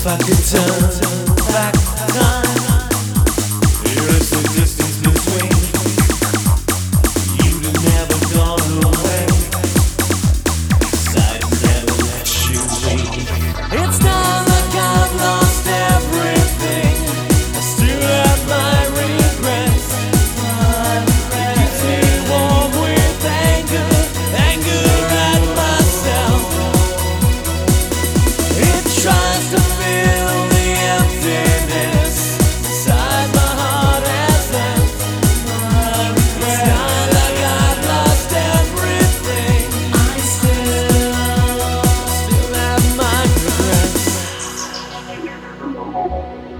If I could turn back time, erase the distance between. You'd have never gone away, 'cause I'd never let you leave. It's not like I've lost everything, I still have my regrets. It keeps me warm with anger, anger at myself. It tries to fill the emptiness inside my heart has left. It's not like I've lost everything, I still have my regrets.